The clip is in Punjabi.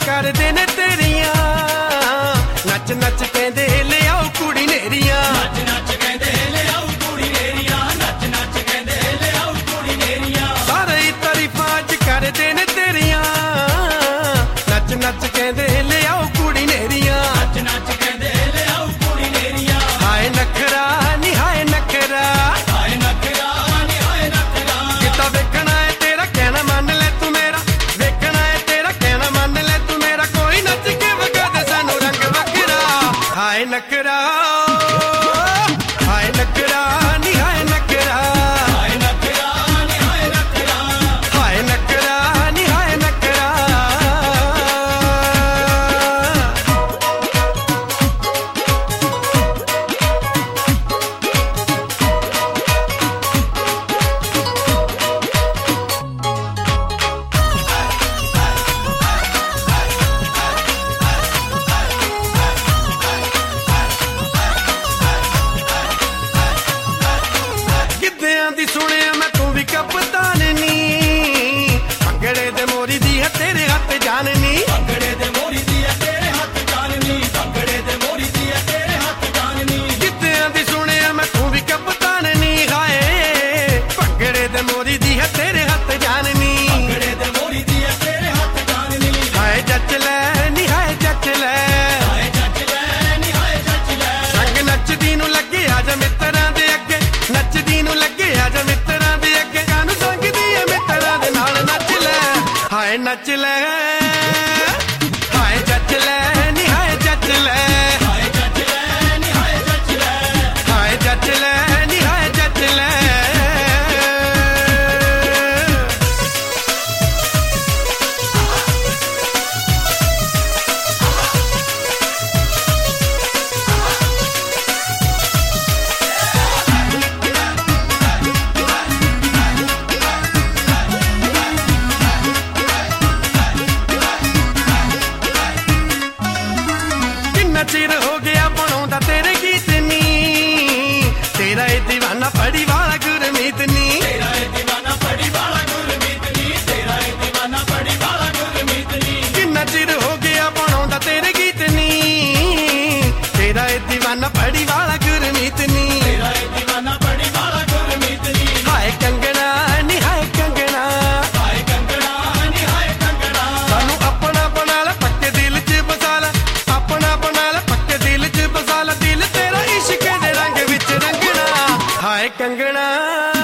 ਕਰਦੇ ਨੇ ਤੇਰੀਆਂ ਨੱਚ ਨੱਚ ਕਹਿੰਦੇ ਲਿਆਓ ਕੁੜੀ ਨੇਰੀਆਂ ਨੱਚ ਨੱਚ ਕਹਿੰਦੇ ਲਿਆਓ ਕੁੜੀ ਨੇਰੀਆਂ ਨੱਚ ਨੱਚ ਕਹਿੰਦੇ ਲਿਆਓ ਕੁੜੀ ਨੇਰੀਆਂ ਸਾਰੇ ਹੀ ਤਾਰੀਫਾਂ ਅੱਜ ਕਰਦੇ ਨੇ ਤੇਰੀਆਂ ਨੱਚ ਨੱਚ ਕਹਿੰਦੇ ਲਿਆਓ ਕੁੜੀ ਨੇਰੀਆਂ ਨੱਚ ਨੱਚ ਕਹਿੰਦੇ ਲਿਆਓ ਕੁੜੀ ਨੇਰੀਆਂ ਹਾਏ ਨਖਰਾ ਨੀ ਹਾਏ ਨਖਰਾ ਹਾਏ ਨਖਰਾ ਨੀ ਹਾਏ ਨਖਰਾ ਕਿਤਾ ਵੇਖਣਾ ਹੈ ਤੇਰਾ ਕਹਿਣਾ ਮੰਨ ਲੈ ਤੂੰ ਮੇਰਾ ਵੇਖਣਾ ਹੈ ਤੇਰਾ ਕਹਿਣਾ ਮੰਨ ਲੈ ਤੂੰ ਮੇਰਾ ਕੋਈ ਨੱਚ ਕੇ ਵਿਖਾ ਦੇ ਸਾਨੂੰ ਰੰਗ ਵੱਖਰਾ ਹਾਏ ਨਖਰਾ ਹਾਏ ਨਖਰਾ ਨੀ ਹਾਏ ਨਖਰਾ ਹਾਏ ਨਖਰਾ ਨੀ ਹਾਏ ਨਖਰਾ ਹਾਏ ਨਖਰਾ ਨੀ ਹਾਏ ਨਖਰਾ ਗਿੱਧਿਆਂ ਦੀ ਸੁਣਿਆ ਮੈਂ ਤੂੰ ਵੀ ਕਪਤਾਨ ਨੀ ਭੰਗੜੇ ਦੇ ਮੋਰੀ ਦੀ ਹੈ ਤੇਰੇ ਹੱਥ ਜਾਨ ਨੀ ਭੰਗੜੇ ਦੇ ਮੋਰੀ ਦੀ ਐ ਤੇਰੇ ਹੱਥ ਜਾਨਨੀ ਭੰਗੜੇ ਦੇ ਮੋਰੀ ਦੀ ਐ ਤੇਰੇ ਹੱਥ ਜਾਨਨੀ ਗਿੱਧਿਆਂ ਦੀ ਸੁਣਿਆ ਮੈਂ ਤੂੰ ਵੀ ਕਪਤਾਨ ਨੀ ਹਾਏ ਭੰਗੜੇ ਦੇ ਮੋਰੀ ਦੀ ਹੈ ਤੇਰੇ ਹੱਥ ਜਾਨ ਨੀ ਭੰਗੜੇ ਦੇ ਮੋਰੀ ਦੀ ਐ ਤੇਰੇ ਹੱਥ ਜਾਨਨੀ ਹਾਏ ਜੱਜ ਲੈ ਨੀ ਹਾਏ ਜੱਜ ਲੈ ਹਾਏ ਜੱਜ ਲੈ ਨੀ ਹਾਏ ਜੱਜ ਲੈ ਸੰਗ ਨੱਚਦੀ ਨੂੰ ਲੱਗੇ ਆ ਜਾ ਮਿੱਤਰਾਂ ਦੇ ਅੱਗੇ ਨੱਚਦੀ ਨੂੰ ਲੱਗੇ ਆ ਜਾ ਮਿੱਤਰਾਂ ਦੇ ਅੱਗੇ ਕਾਨੂੰ ਸੰਗਦੀ ਐ ਮਿੱਤਰਾਂ ਦੇ ਨਾਲ ਨੱਚ ਲੈ ਹਾਏ ਨੱਚ ਲੈ ਹਾਏ ਜੱਜ ਲੈ ਨੀ ਹਾਏ ਜੱਜ ਲੈ ਹਾਏ ਜੱਜ ਲੈ ਨੀ ਹਾਏ ਜੱਜ ਲੈ ਹਾਏ ਜੱਜ ਲੈ ਨੀ ਹਾਏ ਜੱਜ ਲੈ ਕਿੰਨਾ ਚਿਰ ਹੋ ਗਿਆ ਬਣਾਉਂਦਾ ਤੇਰੇ ਗੀਤ ਨੀ ਤੇਰਾ ਇਹ دیਵਾਨਾ ਪੜੀ ਵਾਲਾ ਗੁਰਮੀਤ ਨੀ ਤੇਰਾ ਇਹ دیਵਾਨਾ ਪੜੀ ਵਾਲਾ ਗੁਰਮੀਤ ਨੀ ਤੇਰਾ ਇਹ دیਵਾਨਾ ਪੜੀ ਵਾਲਾ ਗੁਰਮੀਤ ਨੀ ਕਿੰਨਾ ਚਿਰ ਹੋ ਗਿਆ ਬਣਾਉਂਦਾ ਤੇਰੇ ਗੀਤ ਨੀ ਤੇਰਾ ਇਹ دیਵਾਨਾ ਪੜੀ ਵਾਲਾ ਗੁਰਮੀਤ ਨੀ ਤੇਰਾ ਇਹ دیਵਾਨਾ ਪੜੀ ਵਾਲਾ ਗੁਰਮੀਤ ਨੀ ਹਾਏ ਕੰਗਣਾ ਨੀ ਹਾਏ ਕੰਗਣਾ ਹਾਏ ਕੰਗਣਾ ਨੀ ਹਾਏ ਕੰਗਣਾ ਸਾਨੂੰ ਆਪਣਾ ਬਣਾ ਲੈ ਪੱਕੇ ਦਿਲ 'ਚ ਬਸਾ ਲੈ ਆਪਣਾ ਬਣਾ ਲੈ ਪੱਕੇ ਦਿਲ 'ਚ ਬਸਾ ਲੈ ਦਿਲ ਤੇਰਾ ਇਸ਼ਕ ਦੇ ਰੰਗ ਵਿੱਚ ਰੰਗਣਾ ਹਾਏ ਕੰਗਣਾ